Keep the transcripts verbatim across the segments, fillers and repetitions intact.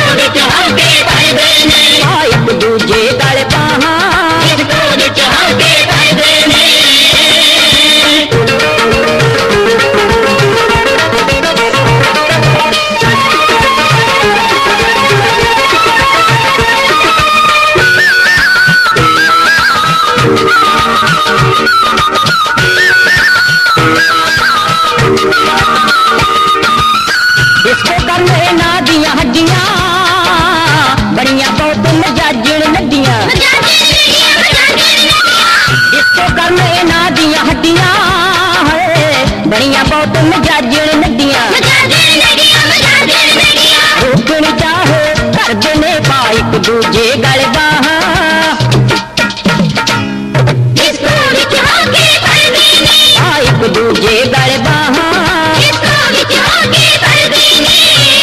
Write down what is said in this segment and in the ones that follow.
ਵਿੱਚ ਹੋ ਕੇ ਕਰਦੇ ਨੇ ਆ ਇੱਕ ਦੂਜੇ ਗਲ ਬਾਹਾਂ ਡਿਸਕੋ ਵਿੱਚ ਹੋ ਕੇ ਕਰਦੇ ਨੇ डिस्को करने ना दिया हड्डियां बड़िया बहुत मजाजण नड्डियां डिस्को करने ना दिया हड्डियां बड़िया बहुत मजाजण नड्डियां रोकण चाहे कर देने पा एक दूजे गल बाहां ਡਿਸਕੋ ਵਿੱਚ ਹੋ ਕੇ ਕਰਦੇ ਨੇ आ एक दूजे गल बाहां ਡਿਸਕੋ ਵਿੱਚ ਹੋ ਕੇ ਕਰਦੇ ਨੇ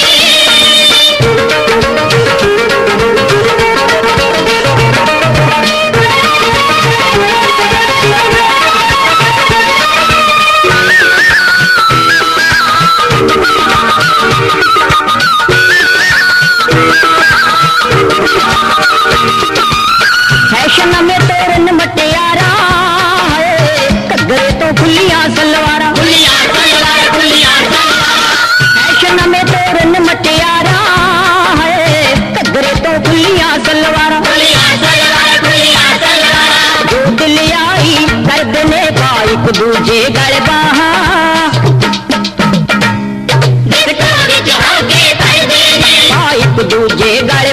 फैशन में तोरन मटियारा घग्गरे तो खुलियां सलवारा ਖੁੱਲੀਆਂ ਸਲਵਾਰ ਖੁੱਲੀਆਂ ਸਲਵਾਰ फैशन में तोरन मटियारा घग्गरे तो खुलियां सलवारा ਖੁੱਲੀਆਂ ਸਲਵਾਰ ਖੁੱਲੀਆਂ ਸਲਵਾਰ जो दिल आई कर देने पा एक दूजे गल बाहां ਡਿਸਕੋ ਵਿੱਚ ਹੋ ਕੇ ਕਰਦੇ ਨੇ पा एक दूजे गल